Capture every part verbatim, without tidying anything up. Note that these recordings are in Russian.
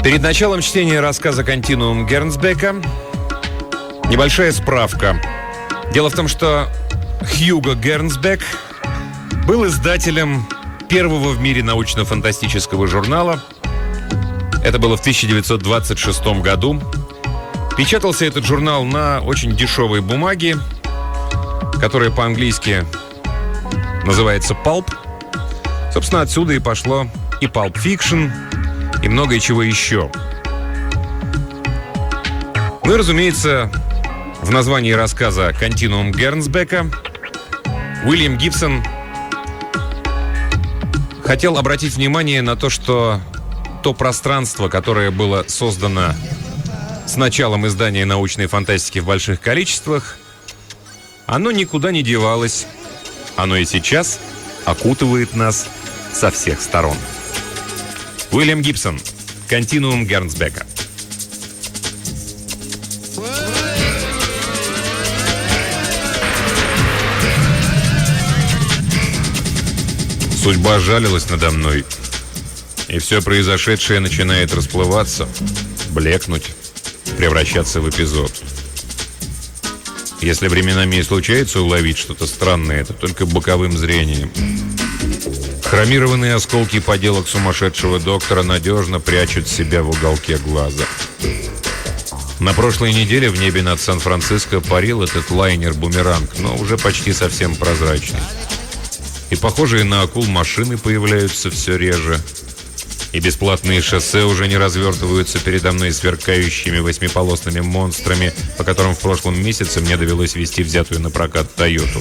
Перед началом чтения рассказа «Континуум» Гернсбека небольшая справка. Дело в том, что Хьюго Гернсбек был издателем первого в мире научно-фантастического журнала. Это было в тысяча девятьсот двадцать шестом году. Печатался этот журнал на очень дешевой бумаге, которая по-английски называется «Pulp». Собственно, отсюда и пошло и «Pulp Fiction», и многое чего еще. Ну и, разумеется, в названии рассказа «Континуум» Гернсбека Уильям Гибсон хотел обратить внимание на то, что то пространство, которое было создано с началом издания научной фантастики в больших количествах, оно никуда не девалось. Оно и сейчас окутывает нас со всех сторон. Уильям Гибсон. «Континуум» Гернсбека. Судьба жалилась надо мной, и все произошедшее начинает расплываться, блекнуть, превращаться в эпизод. Если временами и случается уловить что-то странное, это только боковым зрением. Хромированные осколки поделок сумасшедшего доктора надежно прячут себя в уголке глаза. На прошлой неделе в небе над Сан-Франциско парил этот лайнер-бумеранг, но уже почти совсем прозрачный. И похожие на акул машины появляются все реже. И бесплатные шоссе уже не развертываются передо мной сверкающими восьмиполосными монстрами, по которым в прошлом месяце мне довелось вести взятую на прокат «Тойоту».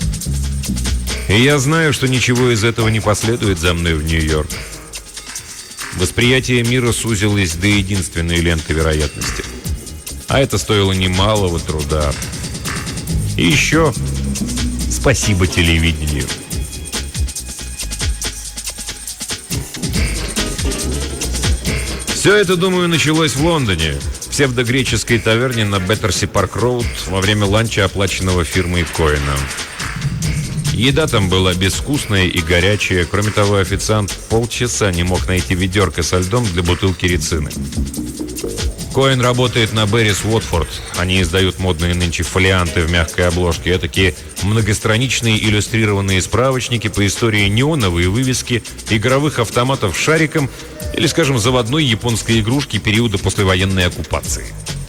И я знаю, что ничего из этого не последует за мной в Нью-Йорк. Восприятие мира сузилось до единственной ленты вероятности. А это стоило немалого труда. И еще спасибо телевидению. Все это, думаю, началось в Лондоне, в псевдогреческой таверне на Беттерси-Парк-Роуд во время ланча, оплаченного фирмой Коэна. Еда там была безвкусная и горячая. Кроме того, официант полчаса не мог найти ведерко со льдом для бутылки рицины. Коэн работает на Беррис Уотфорд. Они издают модные нынче фолианты в мягкой обложке. Этакие многостраничные иллюстрированные справочники по истории неоновой вывески, игровых автоматов с шариком или, скажем, заводной японской игрушки периода послевоенной оккупации.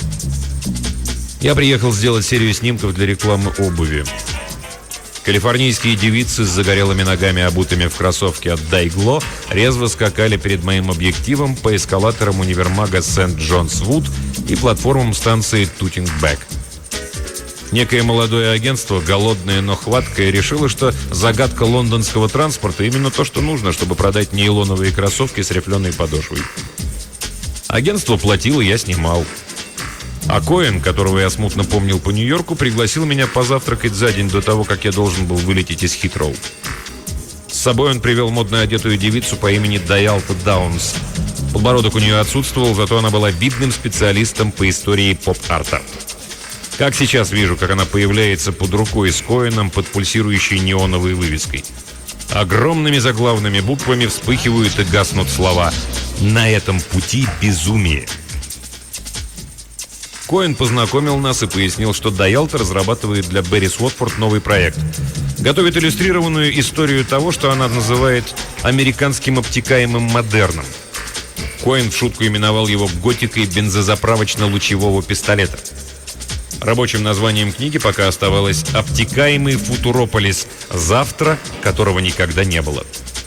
Я приехал сделать серию снимков для рекламы обуви. Калифорнийские девицы с загорелыми ногами, обутыми в кроссовки от Дайгло, резво скакали перед моим объективом по эскалаторам универмага Сент-Джонс-Вуд и платформам станции Тутинг-Бэк. Некое молодое агентство, голодное, но хваткое, решило, что загадка лондонского транспорта именно то, что нужно, чтобы продать нейлоновые кроссовки с рифленой подошвой. Агентство платило, я снимал. А Коэн, которого я смутно помнил по Нью-Йорку, пригласил меня позавтракать за день до того, как я должен был вылететь из Хитроу. С собой он привел модно одетую девицу по имени Дайалта Даунс. Подбородок у нее отсутствовал, зато она была видным специалистом по истории поп-арта. Как сейчас вижу, как она появляется под рукой с Коэном под пульсирующей неоновой вывеской. Огромными заглавными буквами вспыхивают и гаснут слова «На этом пути безумие». Коэн познакомил нас и пояснил, что Дайалта разрабатывает для Беррис Уотфорд новый проект. Готовит иллюстрированную историю того, что она называет «американским обтекаемым модерном». Коэн в шутку именовал его готикой бензозаправочно-лучевого пистолета. Рабочим названием книги пока оставалось «Обтекаемый футурополис. Завтра, которого никогда не было».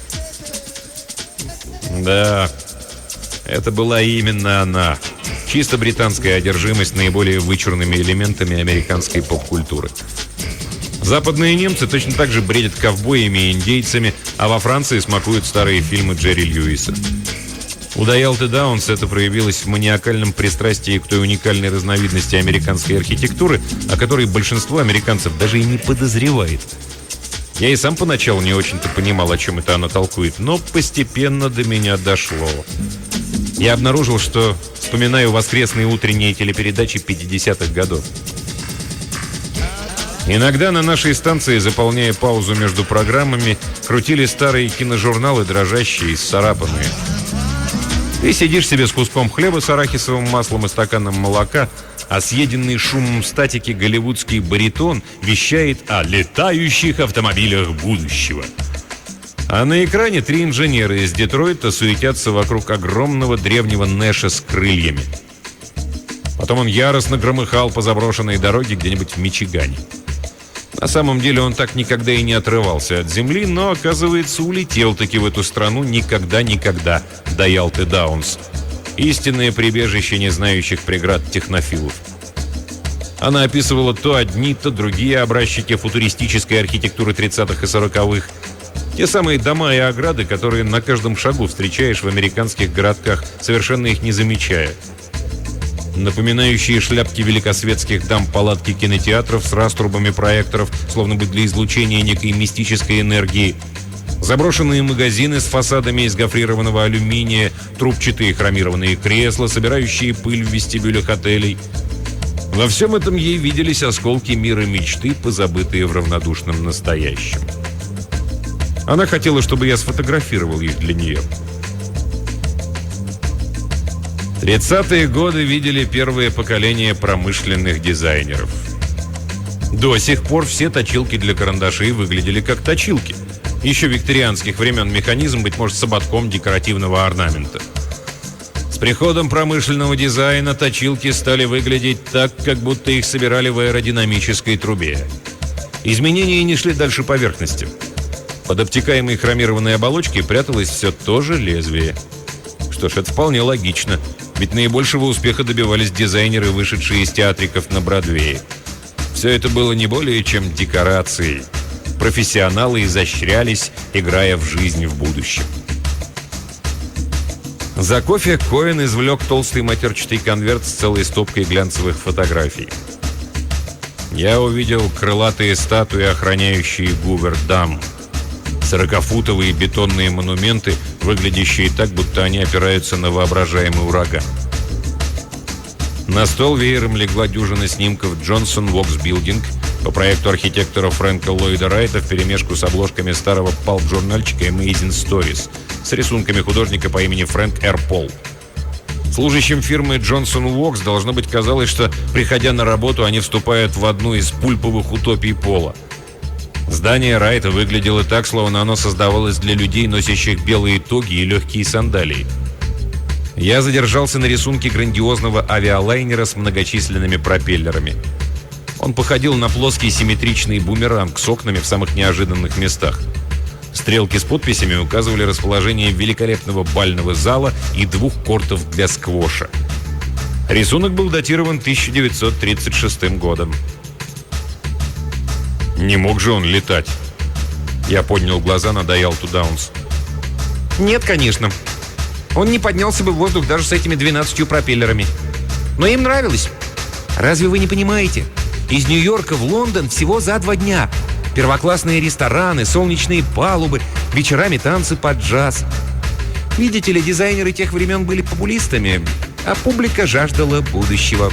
Да, это была именно она. Чисто британская одержимость наиболее вычурными элементами американской поп-культуры. Западные немцы точно так же бредят ковбоями и индейцами, а во Франции смакуют старые фильмы Джерри Льюиса. У Дайалты Даунс это проявилось в маниакальном пристрастии к той уникальной разновидности американской архитектуры, о которой большинство американцев даже и не подозревает. Я и сам поначалу не очень-то понимал, о чем это она толкует, но постепенно до меня дошло. Я обнаружил, что вспоминаю воскресные утренние телепередачи пятидесятых годов. Иногда на нашей станции, заполняя паузу между программами, крутили старые киножурналы, дрожащие и исцарапанные. Ты сидишь себе с куском хлеба с арахисовым маслом и стаканом молока, а съеденный шумом статики голливудский баритон вещает о летающих автомобилях будущего. А на экране три инженера из Детройта суетятся вокруг огромного древнего Нэша с крыльями. Потом он яростно громыхал по заброшенной дороге где-нибудь в Мичигане. На самом деле он так никогда и не отрывался от земли, но, оказывается, улетел-таки в эту страну никогда-никогда, до Ялты Даунс. Истинное прибежище не знающих преград технофилов. Она описывала то одни, то другие образчики футуристической архитектуры тридцатых и сороковых. Те самые дома и ограды, которые на каждом шагу встречаешь в американских городках, совершенно их не замечая. Напоминающие шляпки великосветских дам палатки кинотеатров с раструбами проекторов, словно бы для излучения некой мистической энергии. Заброшенные магазины с фасадами из гофрированного алюминия, трубчатые хромированные кресла, собирающие пыль в вестибюлях отелей. Во всем этом ей виделись осколки мира мечты, позабытые в равнодушном настоящем. Она хотела, чтобы я сфотографировал их для нее. тридцатые годы видели первое поколение промышленных дизайнеров. До сих пор все точилки для карандашей выглядели как точилки. Еще викторианских времен механизм, быть может, с ободком декоративного орнамента. С приходом промышленного дизайна точилки стали выглядеть так, как будто их собирали в аэродинамической трубе. Изменения не шли дальше поверхности. Под обтекаемой хромированной оболочкой пряталось все то же лезвие. Что ж, это вполне логично. Ведь наибольшего успеха добивались дизайнеры, вышедшие из театриков на Бродвее. Все это было не более чем декорацией. Профессионалы изощрялись, играя в жизнь в будущем. За кофе Коэн извлек толстый матерчатый конверт с целой стопкой глянцевых фотографий. Я увидел крылатые статуи, охраняющие Гувер-Дам. Сорокафутовые бетонные монументы, выглядящие так, будто они опираются на воображаемый ураган. На стол веером легла дюжина снимков Джонсон Вокс Билдинг по проекту архитектора Фрэнка Ллойда Райта вперемешку с обложками старого палп-журнальчика Amazing Stories с рисунками художника по имени Фрэнк Р. Пол. Служащим фирмы Джонсон Вокс должно быть казалось, что, приходя на работу, они вступают в одну из пульповых утопий Пола. Здание Райта выглядело так, словно оно создавалось для людей, носящих белые тоги и легкие сандалии. Я задержался на рисунке грандиозного авиалайнера с многочисленными пропеллерами. Он походил на плоский симметричный бумеранг с окнами в самых неожиданных местах. Стрелки с подписями указывали расположение великолепного бального зала и двух кортов для сквоша. Рисунок был датирован тысяча девятьсот тридцать шестым годом. Не мог же он летать. Я поднял глаза на Ялту Даунс. Нет, конечно. Он не поднялся бы в воздух даже с этими двенадцатью пропеллерами. Но им нравилось. Разве вы не понимаете? Из Нью-Йорка в Лондон всего за два дня. Первоклассные рестораны, солнечные палубы, вечерами танцы под джаз. Видите ли, дизайнеры тех времен были популистами, а публика жаждала будущего.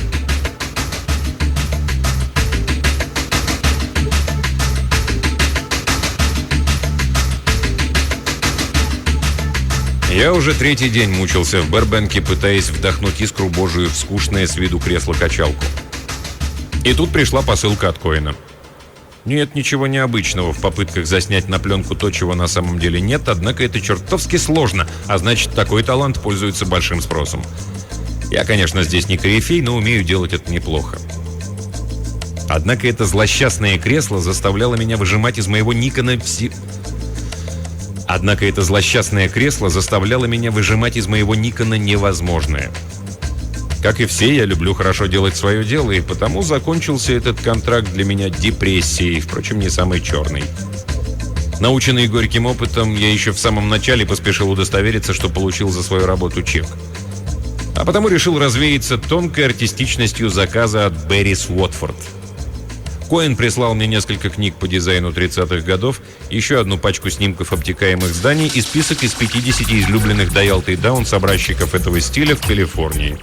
Я уже третий день мучился в Бербенке, пытаясь вдохнуть искру Божию в скучное с виду кресло-качалку. И тут пришла посылка от Коэна. Нет ничего необычного в попытках заснять на пленку то, чего на самом деле нет, однако это чертовски сложно, а значит, такой талант пользуется большим спросом. Я, конечно, здесь не корифей, но умею делать это неплохо. Однако это злосчастное кресло заставляло меня выжимать из моего Никона все... Однако это злосчастное кресло заставляло меня выжимать из моего Никона невозможное. Как и все, я люблю хорошо делать свое дело, и потому закончился этот контракт для меня депрессией, впрочем, не самой черной. Наученный горьким опытом, я еще в самом начале поспешил удостовериться, что получил за свою работу чек. А потому решил развеяться тонкой артистичностью заказа от Беррис Уотфорд. Коэн прислал мне несколько книг по дизайну тридцатых годов, еще одну пачку снимков обтекаемых зданий и список из пятидесяти излюбленных до Ялты Даунс образчиков этого стиля в Калифорнии.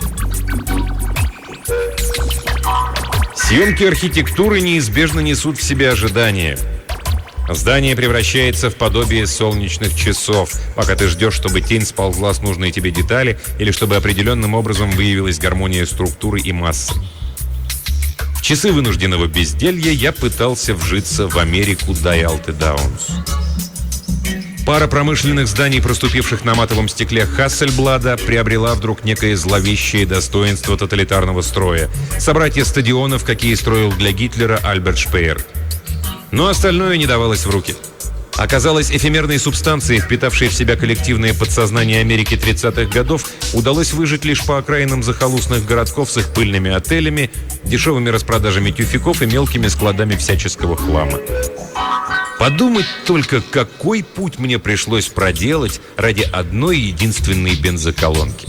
Съемки архитектуры неизбежно несут в себе ожидания. Здание превращается в подобие солнечных часов, пока ты ждешь, чтобы тень сползла с нужной тебе детали или чтобы определенным образом выявилась гармония структуры и массы. В часы вынужденного безделья я пытался вжиться в Америку Дайалты Даунс. Пара промышленных зданий, проступивших на матовом стекле Хассельблада, приобрела вдруг некое зловещее достоинство тоталитарного строя. Собратья стадионов, какие строил для Гитлера Альберт Шпеер. Но остальное не давалось в руки. Оказалось, эфемерной субстанции, впитавшей в себя коллективное подсознание Америки тридцатых годов, удалось выжить лишь по окраинам захолустных городков с их пыльными отелями, дешевыми распродажами тюфяков и мелкими складами всяческого хлама. Подумать только, какой путь мне пришлось проделать ради одной единственной бензоколонки.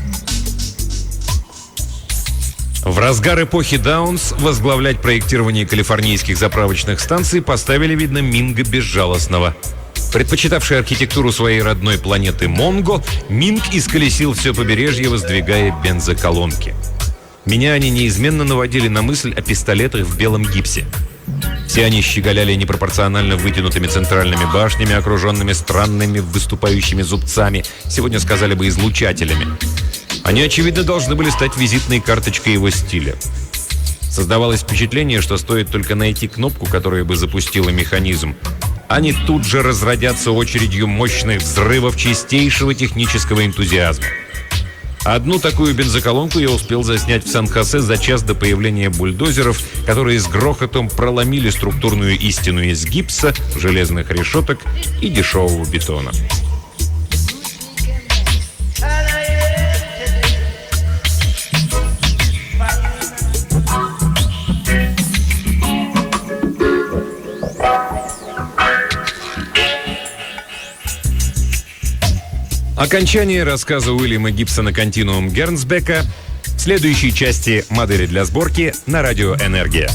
В разгар эпохи Даунс возглавлять проектирование калифорнийских заправочных станций поставили, видно, Минга Безжалостного. Предпочитавший архитектуру своей родной планеты Монго, Минг исколесил все побережье, воздвигая бензоколонки. Меня они неизменно наводили на мысль о пистолетах в белом гипсе. Все они щеголяли непропорционально вытянутыми центральными башнями, окруженными странными выступающими зубцами, сегодня сказали бы излучателями. Они, очевидно, должны были стать визитной карточкой его стиля. Создавалось впечатление, что стоит только найти кнопку, которая бы запустила механизм. Они тут же разродятся очередью мощных взрывов чистейшего технического энтузиазма. Одну такую бензоколонку я успел заснять в Сан-Хосе за час до появления бульдозеров, которые с грохотом проломили структурную истину из гипса, железных решеток и дешевого бетона. Окончание рассказа Уильяма Гибсона «Континуум Гернсбека» в следующей части «Модели для сборки» на радио «Энергия».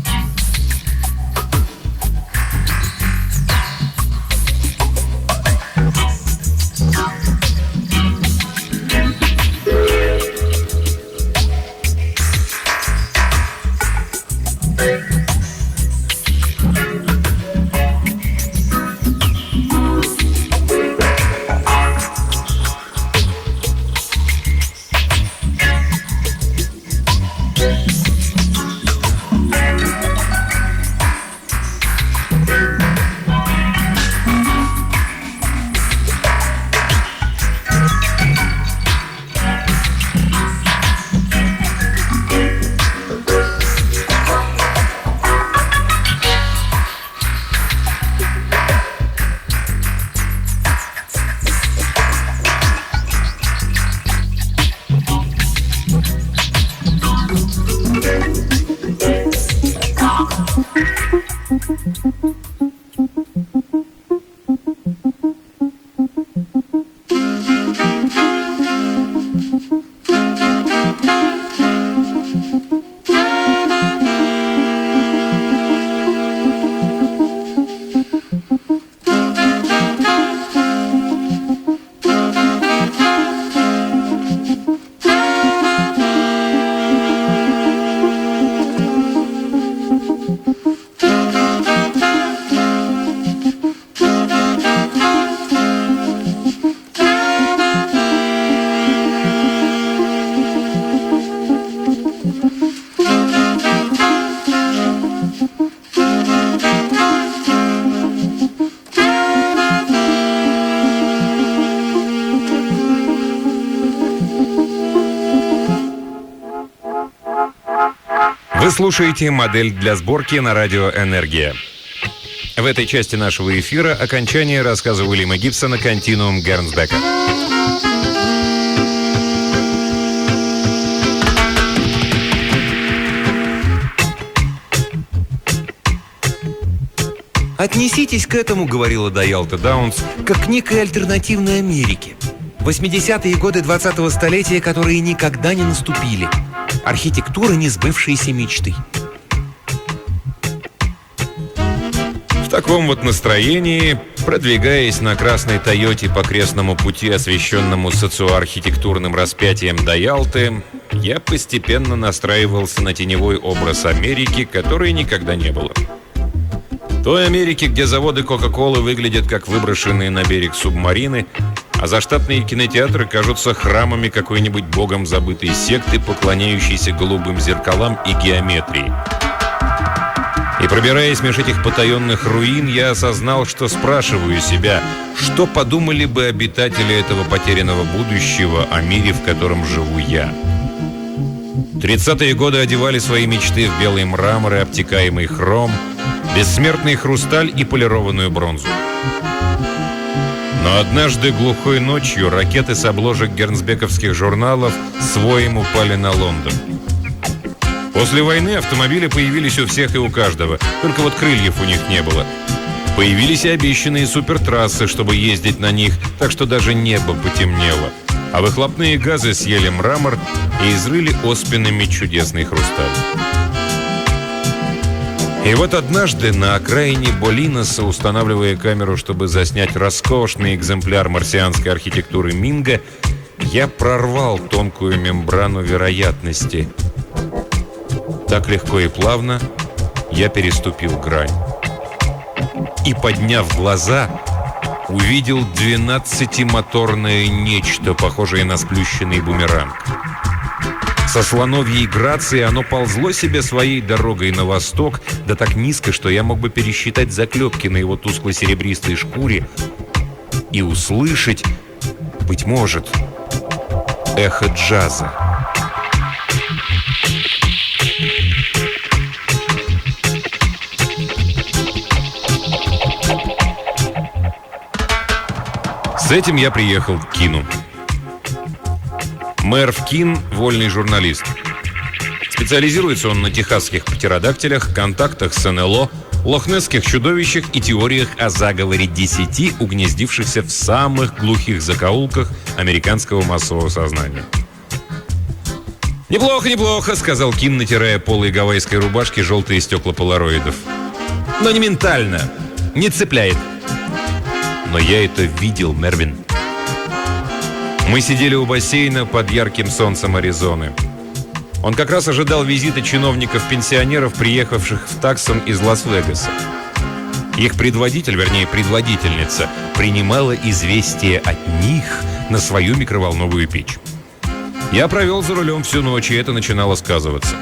Вы слушаете «Модель для сборки» на радио «Энергия». В этой части нашего эфира окончание рассказа Уильяма Гибсона «Континуум Гернсбека». «Отнеситесь к этому, — говорила Дайалта Даунс, — как к некой альтернативной Америке. восьмидесятые годы двадцатого столетия, которые никогда не наступили. Архитектура несбывшейся мечты». В таком вот настроении, продвигаясь на красной «Тойоте» по крестному пути, освещенному социоархитектурным распятием Дайалты, я постепенно настраивался на теневой образ Америки, которой никогда не было. В той Америке, где заводы Кока-Колы выглядят как выброшенные на берег субмарины, а заштатные кинотеатры кажутся храмами какой-нибудь богом забытой секты, поклоняющейся голубым зеркалам и геометрии. И пробираясь меж этих потаенных руин, я осознал, что спрашиваю себя, что подумали бы обитатели этого потерянного будущего о мире, в котором живу я. Тридцатые годы одевали свои мечты в белый мрамор и обтекаемый хром, бессмертный хрусталь и полированную бронзу. Но однажды глухой ночью ракеты с обложек гернсбековских журналов с воем упали на Лондон. После войны автомобили появились у всех и у каждого, только вот крыльев у них не было. Появились и обещанные супертрассы, чтобы ездить на них, так что даже небо потемнело. А выхлопные газы съели мрамор и изрыли оспинами чудесный хрусталь. И вот однажды на окраине Болиноса, устанавливая камеру, чтобы заснять роскошный экземпляр марсианской архитектуры Минга, я прорвал тонкую мембрану вероятности. Так легко и плавно я переступил грань. И, подняв глаза, увидел двенадцатимоторное нечто, похожее на сплющенный бумеранг. Со слоновьей грацией оно ползло себе своей дорогой на восток, да так низко, что я мог бы пересчитать заклепки на его тускло-серебристой шкуре и услышать, быть может, эхо джаза. С этим я приехал к Кину. Мерв Кин – вольный журналист. Специализируется он на техасских птеродактилях, контактах с эн эл о, лохнесских чудовищах и теориях о заговоре десяти, угнездившихся в самых глухих закоулках американского массового сознания. «Неплохо, неплохо», — сказал Кин, натирая полой гавайской рубашки желтые стекла полароидов. «Но не ментально, не цепляет». Но я это видел, Мервин. Мы сидели у бассейна под ярким солнцем Аризоны. Он как раз ожидал визита чиновников-пенсионеров, приехавших в Таксон из Лас-Вегаса. Их предводитель, вернее, предводительница, принимала известие от них на свою микроволновую печь. Я провел за рулем всю ночь, и это начинало сказываться.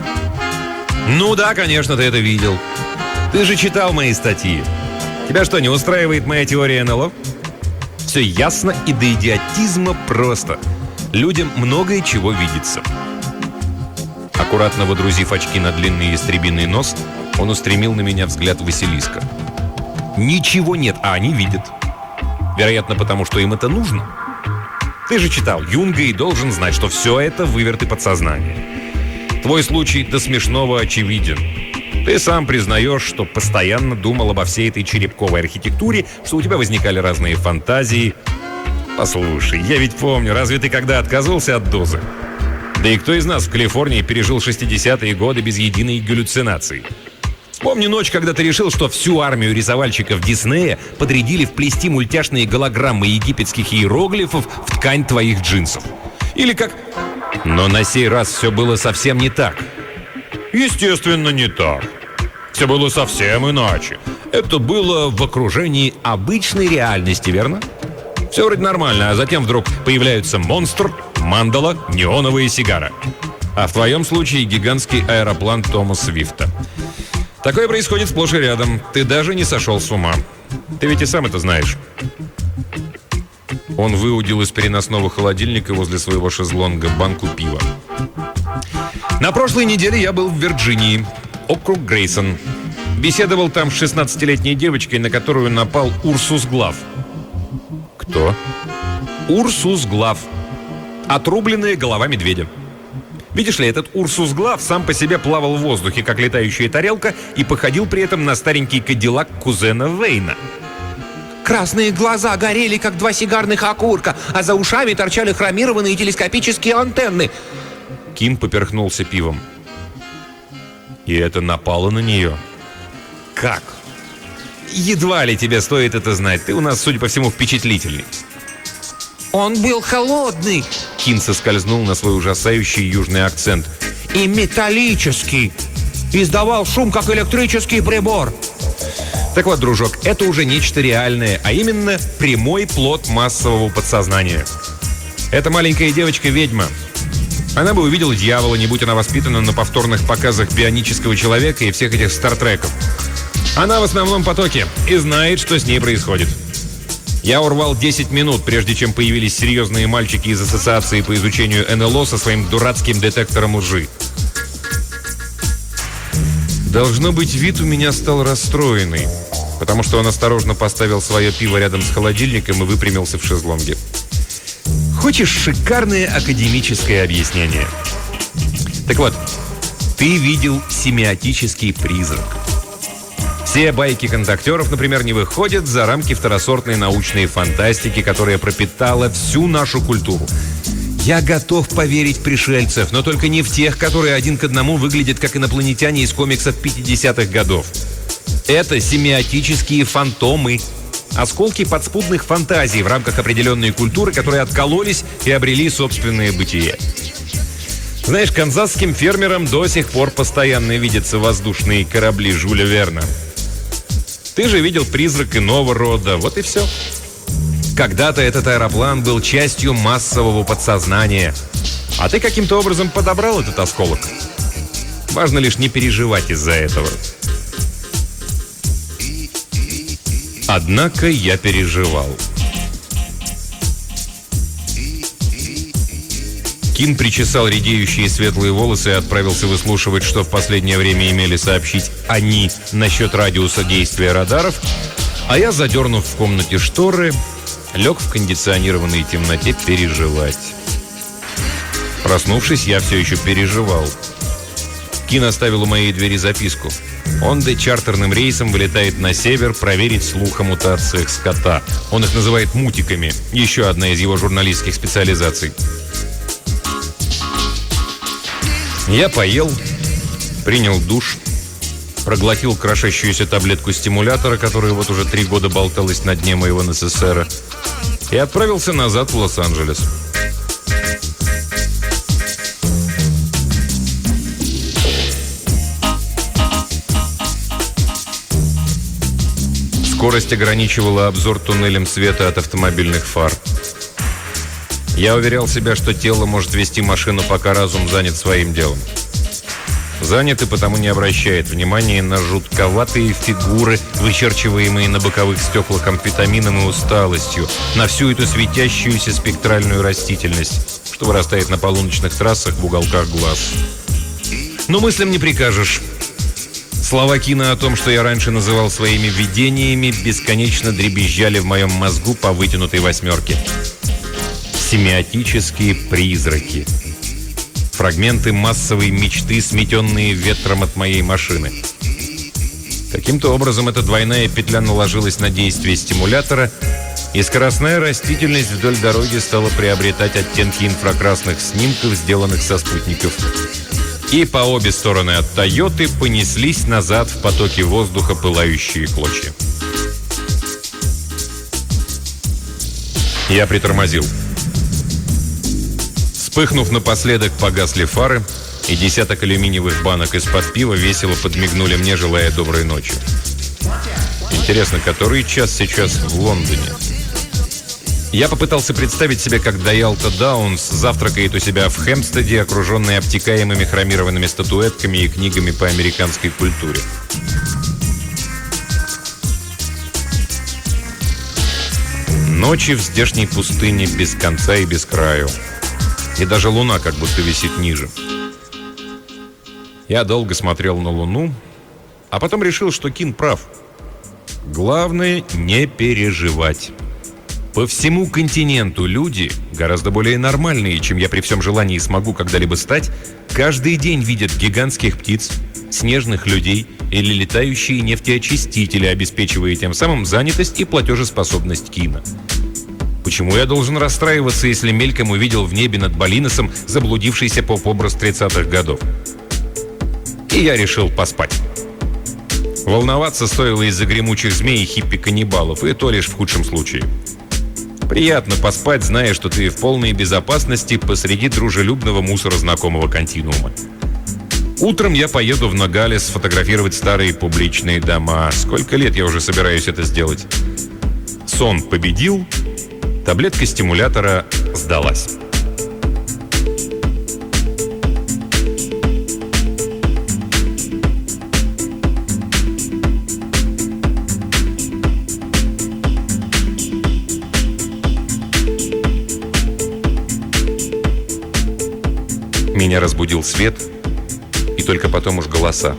«Ну да, конечно, ты это видел. Ты же читал мои статьи. Тебя что, не устраивает моя теория эн эл о? Все ясно и до идиотизма просто. Людям многое чего видится». Аккуратно водрузив очки на длинный ястребиный нос, он устремил на меня взгляд Василиска. «Ничего нет, а они видят. Вероятно, потому что им это нужно. Ты же читал Юнга и должен знать, что все это выверты подсознания. Твой случай до смешного очевиден. Ты сам признаешь, что постоянно думал обо всей этой черепковой архитектуре, что у тебя возникали разные фантазии. Послушай, я ведь помню, разве ты когда отказывался от дозы? Да и кто из нас в Калифорнии пережил шестидесятые годы без единой галлюцинации? Помни ночь, когда ты решил, что всю армию рисовальщиков Диснея подрядили вплести мультяшные голограммы египетских иероглифов в ткань твоих джинсов. Или как... Но на сей раз все было совсем не так. Естественно, не так. Все было совсем иначе. Это было в окружении обычной реальности, верно? Все вроде нормально, а затем вдруг появляются монстр, мандала, неоновые сигары. А в твоем случае гигантский аэроплан Тома Свифта. Такое происходит сплошь и рядом. Ты даже не сошел с ума. Ты ведь и сам это знаешь. Он выудил из переносного холодильника возле своего шезлонга банку пива. На прошлой неделе я был в Вирджинии, округ Грейсон. Беседовал там с шестнадцатилетней девочкой, на которую напал Урсус Глав. Кто? Урсус Глав. Отрубленная голова медведя. Видишь ли, этот Урсус Глав сам по себе плавал в воздухе, как летающая тарелка, и походил при этом на старенький кадиллак кузена Вейна. Красные глаза горели, как два сигарных окурка, а за ушами торчали хромированные телескопические антенны. Кин поперхнулся пивом. И это напало на нее? Как? Едва ли тебе стоит это знать. Ты у нас, судя по всему, впечатлительный. Он был холодный. Кин соскользнул на свой ужасающий южный акцент. И металлический. Издавал шум, как электрический прибор. Так вот, дружок, это уже нечто реальное, а именно прямой плод массового подсознания. Эта маленькая девочка-ведьма. Она бы увидела дьявола, не будь она воспитана на повторных показах бионического человека и всех этих стартреков. Она в основном потоке и знает, что с ней происходит. Я урвал десять минут, прежде чем появились серьезные мальчики из Ассоциации по изучению эн эл о со своим дурацким детектором лжи. Должно быть, вид у меня стал расстроенный, потому что он осторожно поставил свое пиво рядом с холодильником и выпрямился в шезлонге. Хочешь шикарное академическое объяснение? Так вот, ты видел семиотический призрак. Все байки контактеров, например, не выходят за рамки второсортной научной фантастики, которая пропитала всю нашу культуру. Я готов поверить в пришельцев, но только не в тех, которые один к одному выглядят как инопланетяне из комиксов пятидесятых годов. Это семиотические фантомы. Осколки подспудных фантазий в рамках определенной культуры, которые откололись и обрели собственное бытие. Знаешь, канзасским фермерам до сих пор постоянно видятся воздушные корабли Жюля Верна. Ты же видел призрак иного рода, вот и все. Когда-то этот аэроплан был частью массового подсознания, а ты каким-то образом подобрал этот осколок. Важно лишь не переживать из-за этого. Однако я переживал. Кин причесал редеющие светлые волосы и отправился выслушивать, что в последнее время имели сообщить они насчет радиуса действия радаров, а я, задернув в комнате шторы, лег в кондиционированной темноте переживать. Проснувшись, я все еще переживал. Кин оставил у моей двери записку. Он де чартерным рейсом вылетает на север проверить слух о мутациях скота. Он их называет мутиками. Еще одна из его журналистских специализаций. Я поел, принял душ, проглотил крошащуюся таблетку стимулятора, которая вот уже три года болталась на дне моего эн эс эс эр, и отправился назад в Лос-Анджелес. Скорость ограничивала обзор туннелем света от автомобильных фар. Я уверял себя, что тело может вести машину, пока разум занят своим делом. Занят и потому не обращает внимания на жутковатые фигуры, вычерчиваемые на боковых стеклах амфетамином и усталостью, на всю эту светящуюся спектральную растительность, что вырастает на полуночных трассах в уголках глаз. Но мыслям не прикажешь. Слова Кина о том, что я раньше называл своими видениями, бесконечно дребезжали в моем мозгу по вытянутой восьмерке. Семиотические призраки. Фрагменты массовой мечты, сметенные ветром от моей машины. Каким-то образом эта двойная петля наложилась на действие стимулятора, и скоростная растительность вдоль дороги стала приобретать оттенки инфракрасных снимков, сделанных со спутников. И по обе стороны от «Тойоты» понеслись назад в потоке воздуха пылающие клочья. Я притормозил. Вспыхнув напоследок, погасли фары, и десяток алюминиевых банок из-под пива весело подмигнули мне, желая доброй ночи. Интересно, который час сейчас в Лондоне? Я попытался представить себе, как Дайалта Даунс завтракает у себя в Хэмпстеде, окруженный обтекаемыми хромированными статуэтками и книгами по американской культуре. Ночи в здешней пустыне без конца и без краю. И даже луна как будто висит ниже. Я долго смотрел на луну, а потом решил, что Кин прав. Главное — не переживать. По всему континенту люди, гораздо более нормальные, чем я при всем желании смогу когда-либо стать, каждый день видят гигантских птиц, снежных людей или летающие нефтеочистители, обеспечивая тем самым занятость и платежеспособность Кина. Почему я должен расстраиваться, если мельком увидел в небе над Болиносом заблудившийся поп-образ тридцатых годов? И я решил поспать. Волноваться стоило из-за гремучих змей и хиппи-каннибалов, и то лишь в худшем случае. Приятно поспать, зная, что ты в полной безопасности посреди дружелюбного мусора знакомого континуума. Утром я поеду в Ногалес сфотографировать старые публичные дома. Сколько лет я уже собираюсь это сделать? Сон победил, таблетка стимулятора сдалась. Меня разбудил свет, и только потом уж голоса.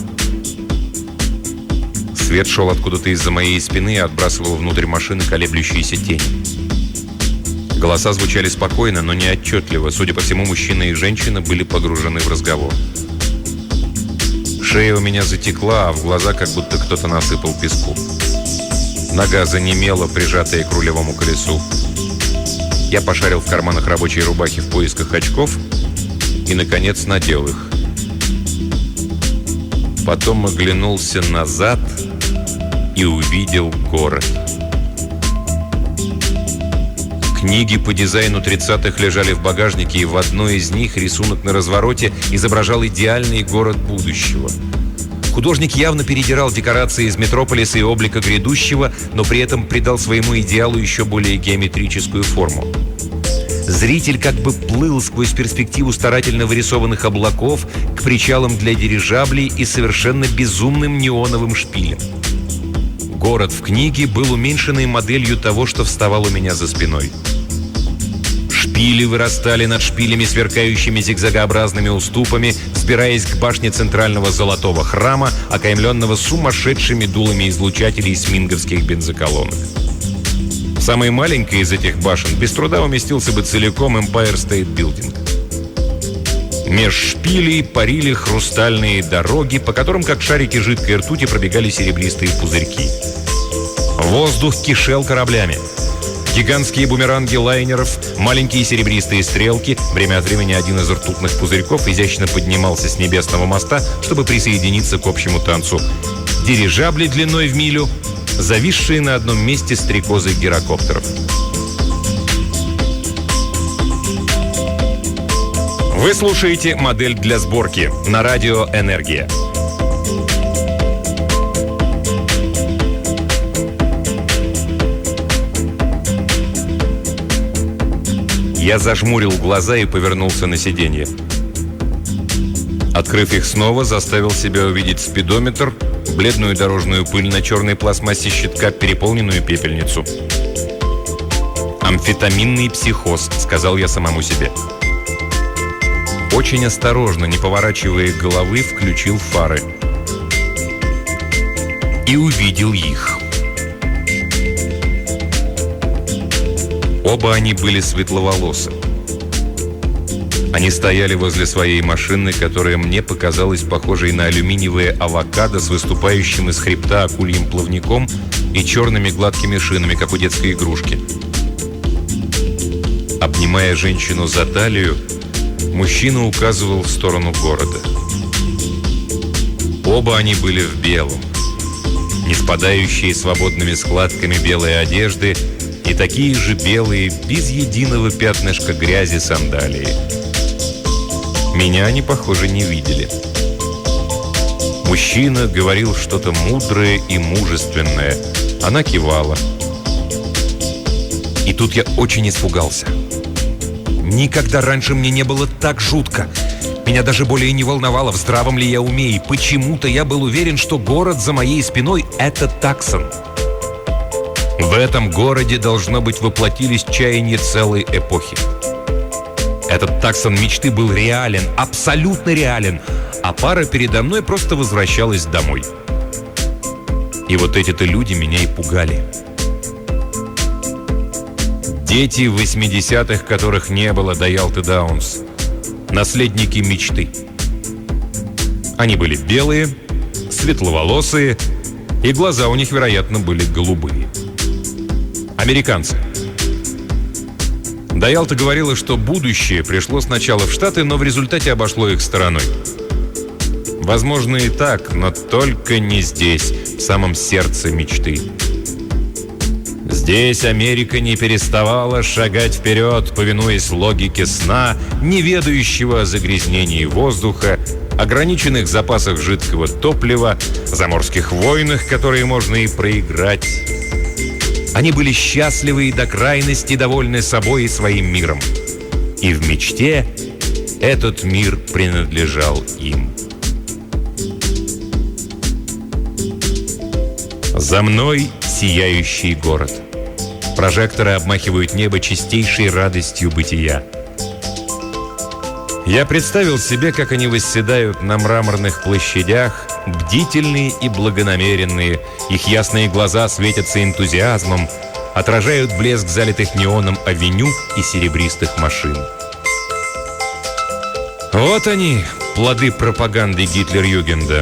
Свет шел откуда-то из-за моей спины и отбрасывал внутрь машины колеблющиеся тени. Голоса звучали спокойно, но не отчетливо. Судя по всему, мужчина и женщина были погружены в разговор. Шея у меня затекла, а в глаза как будто кто-то насыпал песку. Нога занемела, прижатая к рулевому колесу. Я пошарил в карманах рабочей рубахи в поисках очков и, наконец, надел их. Потом оглянулся назад и увидел город. Книги по дизайну тридцатых лежали в багажнике, и в одной из них рисунок на развороте изображал идеальный город будущего. Художник явно передирал декорации из метрополиса и облика грядущего, но при этом придал своему идеалу еще более геометрическую форму. Зритель как бы плыл сквозь перспективу старательно вырисованных облаков к причалам для дирижаблей и совершенно безумным неоновым шпилем. Город в книге был уменьшенной моделью того, что вставал у меня за спиной. Шпили вырастали над шпилями сверкающими зигзагообразными уступами, взбираясь к башне центрального золотого храма, окаймленного сумасшедшими дулами излучателей сминговских бензоколонок. Самой маленькой из этих башен без труда уместился бы целиком Empire State Building. Меж шпилей парили хрустальные дороги, по которым, как шарики жидкой ртути, пробегали серебристые пузырьки. Воздух кишел кораблями. Гигантские бумеранги лайнеров, маленькие серебристые стрелки, время от времени один из ртутных пузырьков изящно поднимался с небесного моста, чтобы присоединиться к общему танцу. Дирижабли длиной в милю, зависшие на одном месте стрекозы гирокоптеров. Вы слушаете «Модель для сборки» на радио «Энергия». Я зажмурил глаза и повернулся на сиденье. Открыв их снова, заставил себя увидеть спидометр, бледную дорожную пыль на черной пластмассе щитка, переполненную пепельницу. «Амфетаминный психоз», — сказал я самому себе. Очень осторожно, не поворачивая головы, включил фары. И увидел их. Оба они были светловолосы. Они стояли возле своей машины, которая мне показалась похожей на алюминиевое авокадо с выступающим из хребта акульим плавником и черными гладкими шинами, как у детской игрушки. Обнимая женщину за талию, мужчина указывал в сторону города. Оба они были в белом. Не спадающие свободными складками белой одежды и такие же белые, без единого пятнышка грязи сандалии. Меня они, похоже, не видели. Мужчина говорил что-то мудрое и мужественное. Она кивала. И тут я очень испугался. Никогда раньше мне не было так жутко. Меня даже более не волновало, в здравом ли я уме. И почему-то я был уверен, что город за моей спиной — это Таксон. В этом городе, должно быть, воплотились чаяния целой эпохи. Этот Таксон мечты был реален, абсолютно реален, а пара передо мной просто возвращалась домой. И вот эти-то люди меня и пугали. Дети восьмидесятых, которых не было до Ялты Даунс. Наследники мечты. Они были белые, светловолосые, и глаза у них, вероятно, были голубые. Американцы. Дайалта говорила, что будущее пришло сначала в Штаты, но в результате обошло их стороной. Возможно и так, но только не здесь, в самом сердце мечты. Здесь Америка не переставала шагать вперед, повинуясь логике сна, не ведающего о загрязнении воздуха ограниченных запасах жидкого топлива, заморских войнах, которые можно и проиграть. Они были счастливы и до крайности довольны собой и своим миром. И в мечте этот мир принадлежал им. За мной сияющий город. Прожекторы обмахивают небо чистейшей радостью бытия. Я представил себе, как они восседают на мраморных площадях, бдительные и благонамеренные. Их ясные глаза светятся энтузиазмом, отражают блеск залитых неоном авеню и серебристых машин. Вот они, плоды пропаганды Гитлер-Югенда.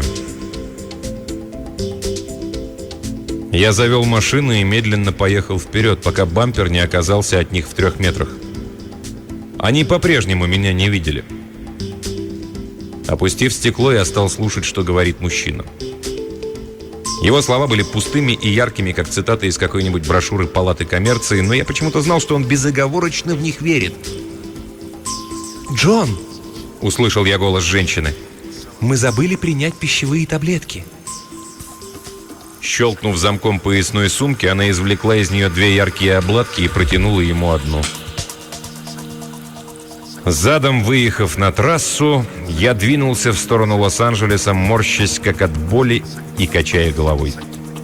Я завел машину и медленно поехал вперед, пока бампер не оказался от них в трех метрах. Они по-прежнему меня не видели. Опустив стекло, я стал слушать, что говорит мужчина. Его слова были пустыми и яркими, как цитаты из какой-нибудь брошюры Палаты коммерции, но я почему-то знал, что он безоговорочно в них верит. «Джон!» — услышал я голос женщины. «Мы забыли принять пищевые таблетки». Щелкнув замком поясной сумки, она извлекла из нее две яркие обладки и протянула ему одну. Задом выехав на трассу, я двинулся в сторону Лос-Анджелеса, морщась как от боли и качая головой.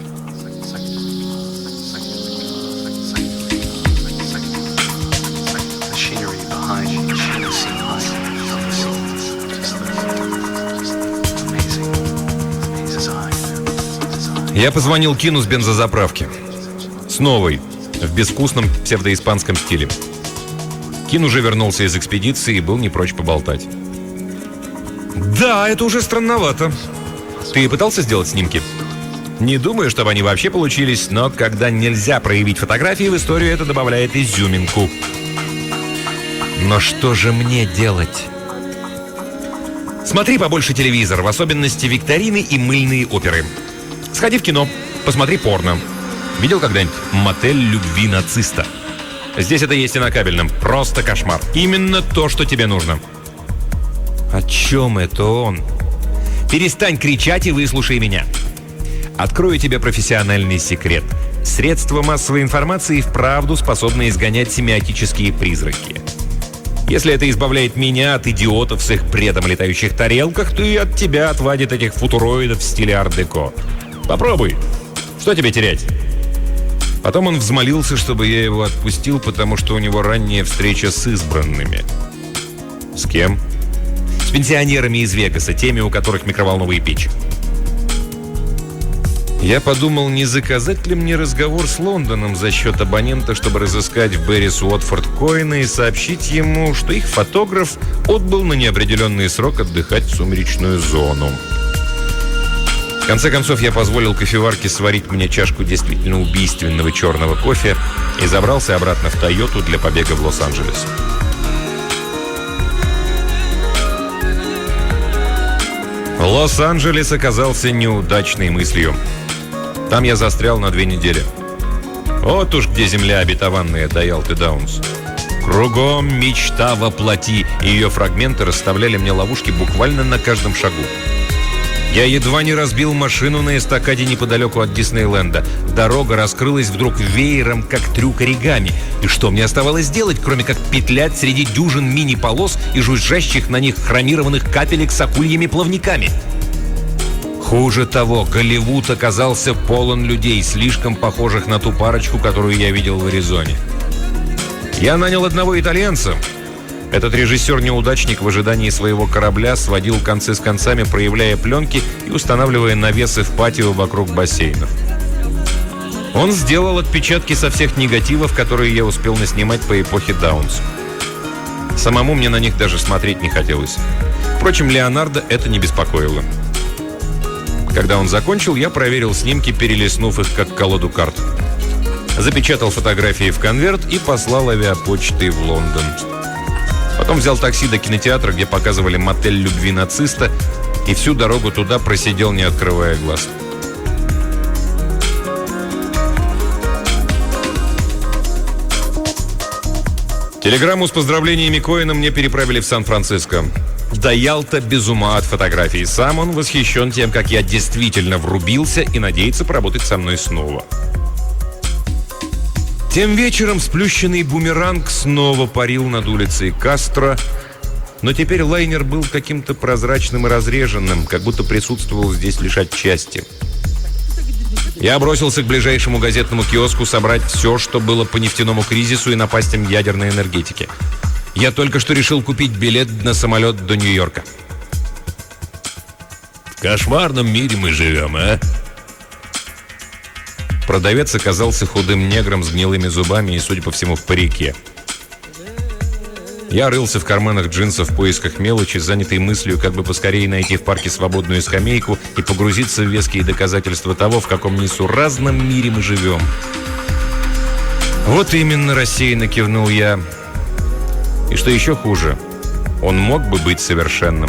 Я позвонил Кину с бензозаправки. С новой, в безвкусном псевдоиспанском стиле. Кин уже вернулся из экспедиции и был не прочь поболтать. «Да, это уже странновато. Ты пытался сделать снимки? Не думаю, чтобы они вообще получились, но когда нельзя проявить фотографии, в историю это добавляет изюминку. Но что же мне делать? Смотри побольше телевизор, в особенности викторины и мыльные оперы. Сходи в кино, посмотри порно. Видел когда-нибудь «Мотель любви нациста»? Здесь это есть и на кабельном. Просто кошмар. Именно то, что тебе нужно. О чем это он? Перестань кричать и выслушай меня. Открою тебе профессиональный секрет. Средства массовой информации вправду способны изгонять семиотические призраки. Если это избавляет меня от идиотов с их бредом о летающих тарелках, то и от тебя отвадит этих футуроидов в стиле арт-деко. Попробуй. Что тебе терять? Потом он взмолился, чтобы я его отпустил, потому что у него ранняя встреча с избранными. С кем? С пенсионерами из Вегаса, теми, у которых микроволновые печи. Я подумал, не заказать ли мне разговор с Лондоном за счет абонента, чтобы разыскать в Беррис Уотфорд Коэна и сообщить ему, что их фотограф отбыл на неопределенный срок отдыхать в сумеречную зону. В конце концов, я позволил кофеварке сварить мне чашку действительно убийственного черного кофе и забрался обратно в Тойоту для побега в Лос-Анджелес. Лос-Анджелес оказался неудачной мыслью. Там я застрял на две недели. Вот уж где земля обетованная до Ялты Даунс. Кругом мечта воплоти, и ее фрагменты расставляли мне ловушки буквально на каждом шагу. Я едва не разбил машину на эстакаде неподалеку от Диснейленда. Дорога раскрылась вдруг веером, как трюк оригами. И что мне оставалось делать, кроме как петлять среди дюжин мини-полос и жужжащих на них хромированных капелек с акульями плавниками? Хуже того, Голливуд оказался полон людей, слишком похожих на ту парочку, которую я видел в Аризоне. Я нанял одного итальянца. Этот режиссер-неудачник в ожидании своего корабля сводил концы с концами, проявляя пленки и устанавливая навесы в патио вокруг бассейнов. Он сделал отпечатки со всех негативов, которые я успел наснимать по эпохе Даунс. Самому мне на них даже смотреть не хотелось. Впрочем, Леонардо это не беспокоило. Когда он закончил, я проверил снимки, перелистнув их как колоду карт. Запечатал фотографии в конверт и послал авиапочтой в Лондон. Потом взял такси до кинотеатра, где показывали «Мотель любви нациста», и всю дорогу туда просидел, не открывая глаз. Телеграмму с поздравлениями Коэна мне переправили в Сан-Франциско. Да Ялта без ума от фотографий. Сам он восхищен тем, как я действительно врубился и надеется поработать со мной снова. Тем вечером сплющенный бумеранг снова парил над улицей Кастро, но теперь лайнер был каким-то прозрачным и разреженным, как будто присутствовал здесь лишь отчасти. Я бросился к ближайшему газетному киоску собрать все, что было по нефтяному кризису и напастям ядерной энергетики. Я только что решил купить билет на самолет до Нью-Йорка. В кошмарном мире мы живем, а? Продавец оказался худым негром с гнилыми зубами и, судя по всему, в парике. Я рылся в карманах джинсов в поисках мелочи, занятый мыслью, как бы поскорее найти в парке свободную скамейку и погрузиться в веские доказательства того, в каком несуразном мире мы живем. Вот именно, рассеянно кивнул я. И что еще хуже, он мог бы быть совершенным.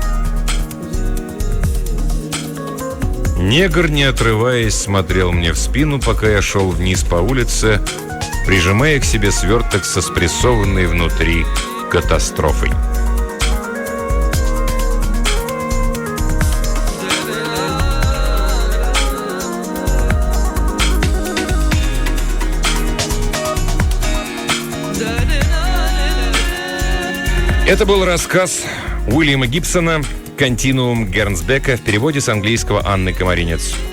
Негр, не отрываясь, смотрел мне в спину, пока я шел вниз по улице, прижимая к себе сверток со спрессованной внутри катастрофой. Это был рассказ Уильяма Гибсона «Континуум Гернсбека» в переводе с английского Анны Комаринец.